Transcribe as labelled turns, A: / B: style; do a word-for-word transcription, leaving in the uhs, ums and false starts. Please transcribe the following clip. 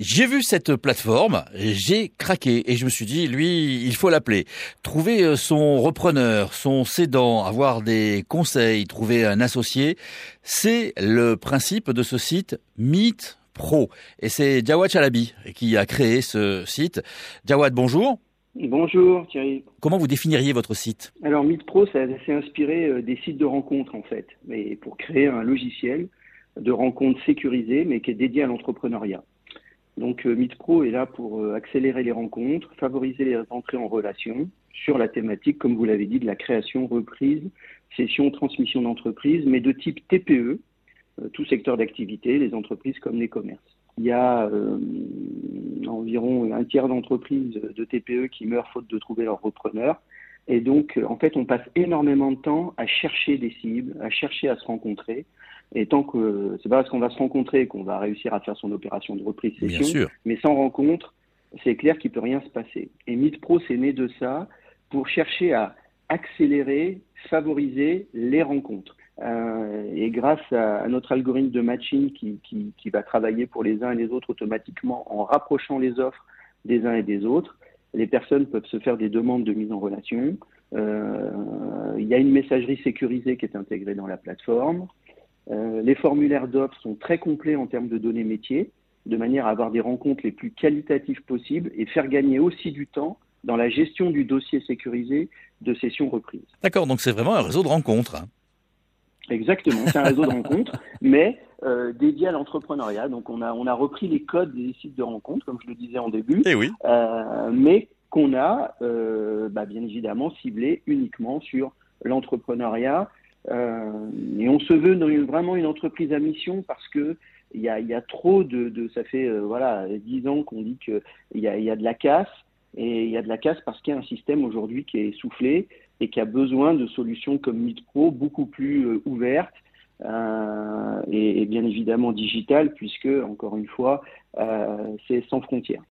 A: J'ai vu cette plateforme, j'ai craqué et je me suis dit, lui, il faut l'appeler. Trouver son repreneur, son cédant, avoir des conseils, trouver un associé, c'est le principe de ce site Meet Pro. Et c'est Jawad Chalabi qui a créé ce site. Jawad, bonjour.
B: Bonjour Thierry.
A: Comment vous définiriez votre site ?
B: Alors Meet Pro, ça s'est inspiré des sites de rencontres en fait, mais pour créer un logiciel de rencontres sécurisé, mais qui est dédié à l'entrepreneuriat. Donc Meet Pro est là pour accélérer les rencontres, favoriser les entrées en relation sur la thématique, comme vous l'avez dit, de la création, reprise, cession, transmission d'entreprise, mais de type T P E, tout secteur d'activité, les entreprises comme les commerces. Il y a euh, environ un tiers d'entreprises de T P E qui meurent faute de trouver leur repreneur. Et donc, en fait, on passe énormément de temps à chercher des cibles, à chercher à se rencontrer. Et tant que c'est pas parce qu'on va se rencontrer qu'on va réussir à faire son opération de reprise cession, mais sans rencontre, c'est clair qu'il peut rien se passer. Et Meet Pro, c'est né de ça pour chercher à accélérer, favoriser les rencontres. Euh, et grâce à, à notre algorithme de matching qui, qui, qui va travailler pour les uns et les autres automatiquement en rapprochant les offres des uns et des autres, les personnes peuvent se faire des demandes de mise en relation. Euh, il y a une messagerie sécurisée qui est intégrée dans la plateforme. Euh, les formulaires d'offres sont très complets en termes de données métiers, de manière à avoir des rencontres les plus qualitatives possibles et faire gagner aussi du temps dans la gestion du dossier sécurisé de session reprise.
A: D'accord, donc c'est vraiment un réseau de rencontres. Hein.
B: Exactement, c'est un réseau de rencontres, mais euh, dédié à l'entrepreneuriat. Donc on a on a repris les codes des sites de rencontres, comme je le disais en début,
A: Eh oui.
B: euh, mais qu'on a euh, bah, bien évidemment ciblé uniquement sur l'entrepreneuriat. Euh, et on se veut vraiment une entreprise à mission parce que il y a il y a trop de, de ça fait euh, voilà dix ans qu'on dit que il y a il y a de la casse. Et il y a de la casse parce qu'il y a un système aujourd'hui qui est essoufflé et qui a besoin de solutions comme Meet Pro beaucoup plus euh, ouvertes euh, et, et bien évidemment digitales puisque, encore une fois, euh, c'est sans frontières.